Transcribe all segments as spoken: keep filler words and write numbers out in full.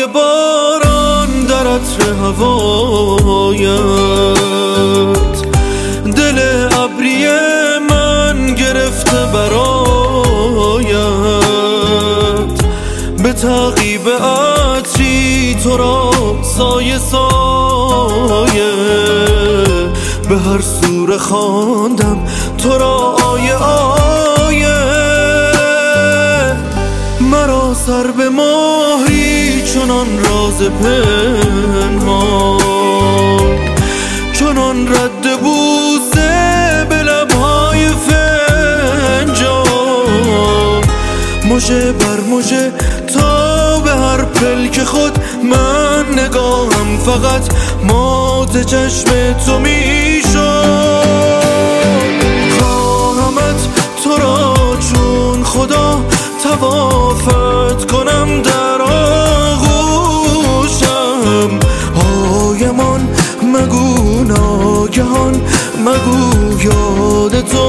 صدای باران در عطر هوایت، دل ابری من گرفته برایت، به تعقیب عطری تو را سایه سایه، به هر سوره خواندم تو را آیه آیه. مرا سر به مهری چنان راز پنهان، چنان رد بوسه به لبهای فنجان، مژه بر مژه تا به هر پلک خود من نگاهم فقط مات چشم تو میشد. خواهمت تو را چون خدا طوافت کنم در آغوشم، هایمان مگو ناگهان مگو یاد تو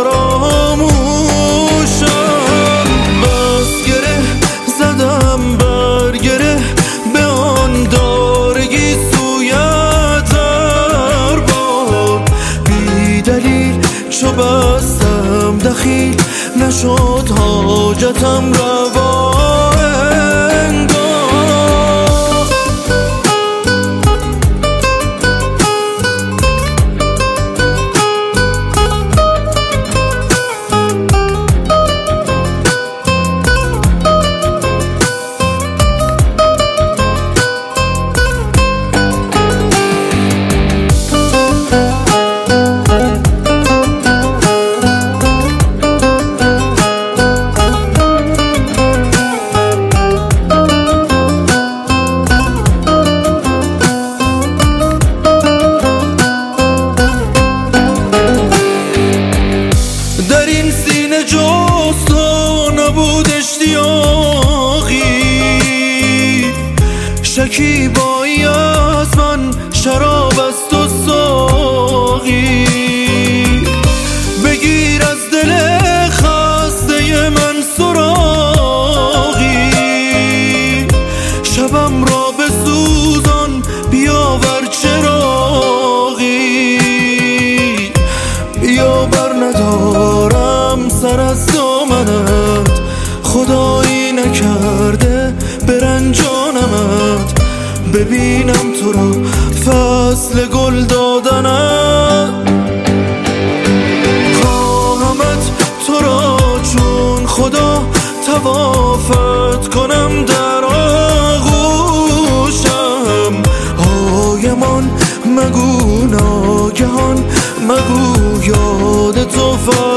فراموشم. بس گره زدم بر گره به آن دارگی سویت هر بار، بی دلیل چو بستم دخیل نشد حاجتم روا انگار. جز تو نبود اشتیاقی، شکیبایی از من شراب است و ساقی، بگیر از دل خسته من سراغی، شبم را بسوزان بیاور چراغی، بیا بر ندارم سر از دامنت، خدایی نکرده برنجانمت، ببینم تو را فصل گل دادنت. خواهمت تو را چون خدا طوافت کنم در آغوشم، هایمان مگو ناگهان مگو یاد تو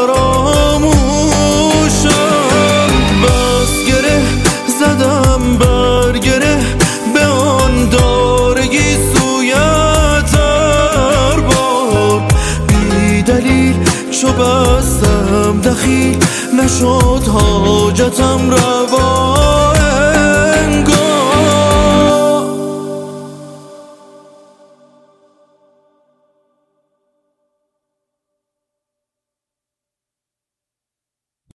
فراموشم. بس گره زدم بر گره به آن دارگی سویت هر بار، بی دلیل چو بستم دخیل نشد حاجتم روا